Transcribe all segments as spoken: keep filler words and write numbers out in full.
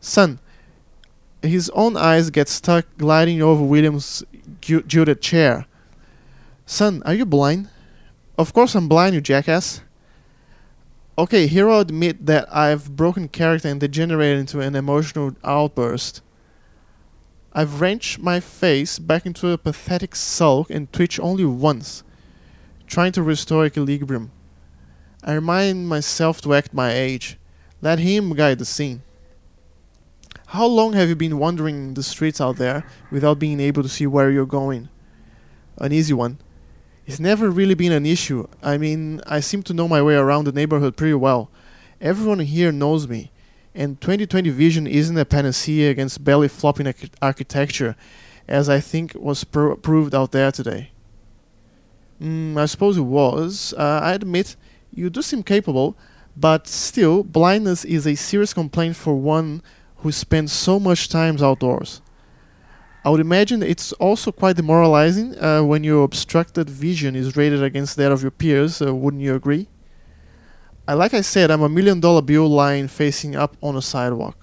Son, his own eyes get stuck gliding over William's ju- jute chair. Son, are you blind? Of course I'm blind, you jackass. Okay, here I'll admit that I've broken character and degenerated into an emotional outburst. I've wrenched my face back into a pathetic sulk and twitch only once, trying to restore equilibrium. I remind myself to act my age. Let him guide the scene. How long have you been wandering the streets out there without being able to see where you're going? An easy one. It's never really been an issue. I mean, I seem to know my way around the neighborhood pretty well. Everyone here knows me. And twenty twenty vision isn't a panacea against belly-flopping arch- architecture, as I think was pro- proved out there today. Mm, I suppose it was. Uh, I admit, you do seem capable, but still, blindness is a serious complaint for one who spends so much time outdoors. I would imagine it's also quite demoralizing uh, when your obstructed vision is rated against that of your peers, uh, wouldn't you agree? Uh, like I said, I'm a million dollar bill lying facing up on a sidewalk.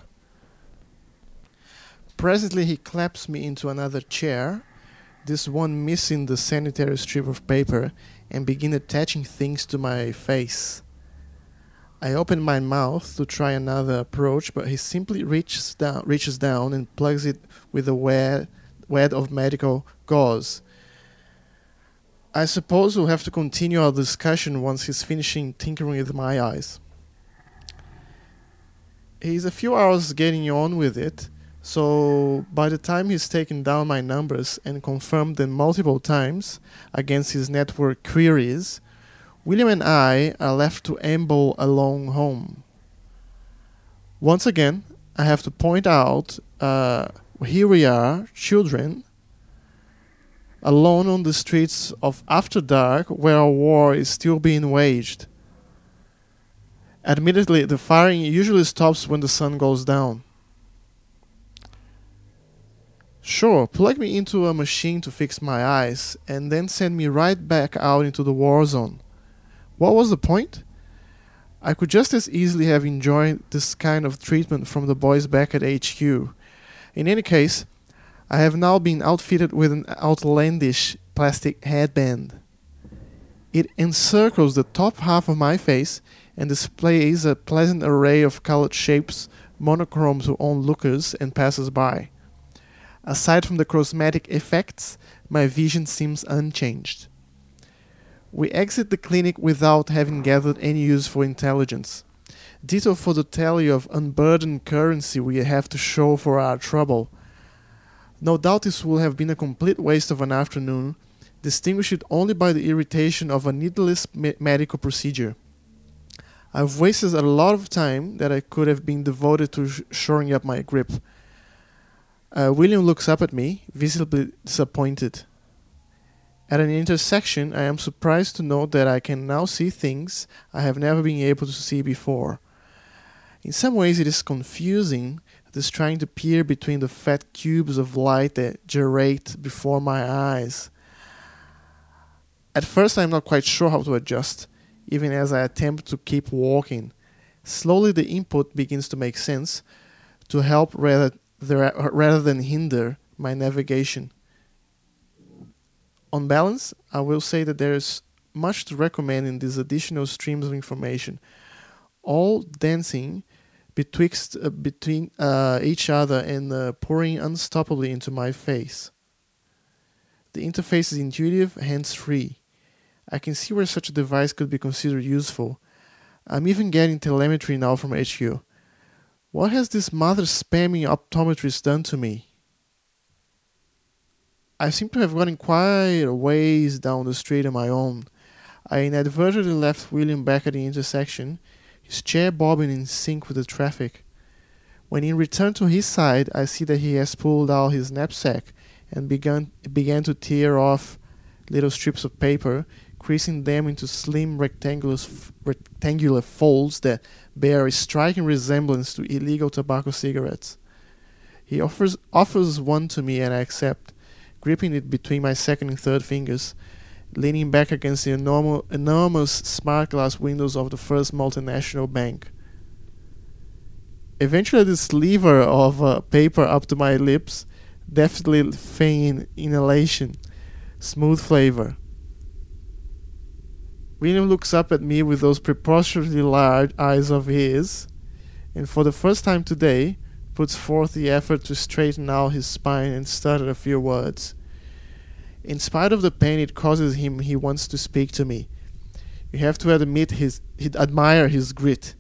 Presently he claps me into another chair, this one missing the sanitary strip of paper, and begin attaching things to my face. I open my mouth to try another approach, but he simply reaches down, reaches down and plugs it with a wad, wad of medical gauze. I suppose we'll have to continue our discussion once he's finishing tinkering with my eyes. He's a few hours getting on with it, so by the time he's taken down my numbers and confirmed them multiple times against his network queries, William and I are left to amble along home. Once again, I have to point out, uh, here we are, children, alone on the streets of After Dark, where a war is still being waged. Admittedly, the firing usually stops when the sun goes down. Sure, plug me into a machine to fix my eyes, and then send me right back out into the war zone. What was the point? I could just as easily have enjoyed this kind of treatment from the boys back at H Q. In any case, I have now been outfitted with an outlandish plastic headband. It encircles the top half of my face and displays a pleasant array of colored shapes monochrome to onlookers and passers-by. Aside from the cosmetic effects, my vision seems unchanged. We exit the clinic without having gathered any useful intelligence. Ditto for the tally of unburdened currency we have to show for our trouble. No doubt this will have been a complete waste of an afternoon, distinguished only by the irritation of a needless me- medical procedure. I've wasted a lot of time that I could have been devoted to sh- shoring up my grip. Uh, William looks up at me, visibly disappointed. At an intersection, I am surprised to note that I can now see things I have never been able to see before. In some ways it is confusing, this trying to peer between the fat cubes of light that gyrate before my eyes. At first I am not quite sure how to adjust, even as I attempt to keep walking. Slowly the input begins to make sense, to help rather, rather than hinder my navigation. On balance, I will say that there is much to recommend in these additional streams of information, all dancing betwixt uh, between uh, each other and uh, pouring unstoppably into my face. The interface is intuitive, hands-free. I can see where such a device could be considered useful. I'm even getting telemetry now from H Q. What has this mother-spamming optometrist done to me? I seem to have gotten quite a ways down the street on my own. I inadvertently left William back at the intersection, his chair bobbing in sync with the traffic. When he returned to his side, I see that he has pulled out his knapsack and begun began to tear off little strips of paper, creasing them into slim rectangular, f- rectangular folds that bear a striking resemblance to illegal tobacco cigarettes. He offers offers one to me and I accept, gripping it between my second and third fingers, leaning back against the enormous, enormous smart glass windows of the First Multinational Bank. Eventually, the sliver of uh, paper up to my lips, deftly feign inhalation, smooth flavor. William looks up at me with those preposterously large eyes of his, and for the first time today, puts forth the effort to straighten out his spine and stutter a few words. In spite of the pain it causes him, he wants to speak to me. You have to admit his, he'd admire his grit.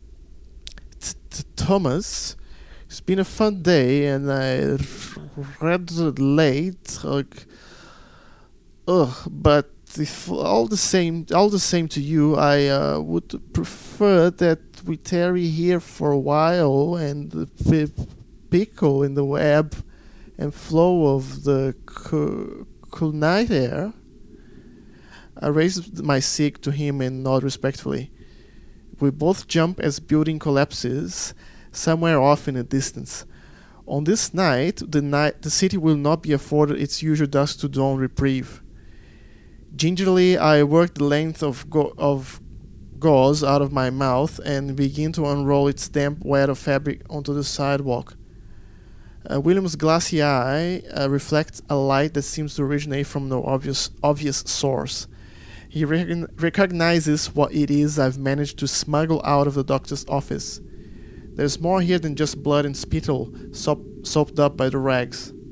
Thomas, it's been a fun day, and I read late. Like, ugh, but if all the same, all the same to you, I uh, would prefer that we tarry here for a while and p- pickle in the web and flow of the co- cool night air. I raised my cig to him and nod respectfully. We both jump as building collapses somewhere off in the distance. On this night, the night, the city will not be afforded its usual dusk to dawn reprieve. Gingerly, I work the length of, go- of gauze out of my mouth and begin to unroll its damp wet of fabric onto the sidewalk. Uh, William's glassy eye uh, reflects a light that seems to originate from no obvious obvious source. He recogn- recognizes what it is I've managed to smuggle out of the doctor's office. There's more here than just blood and spittle sop- sopped up by the rags.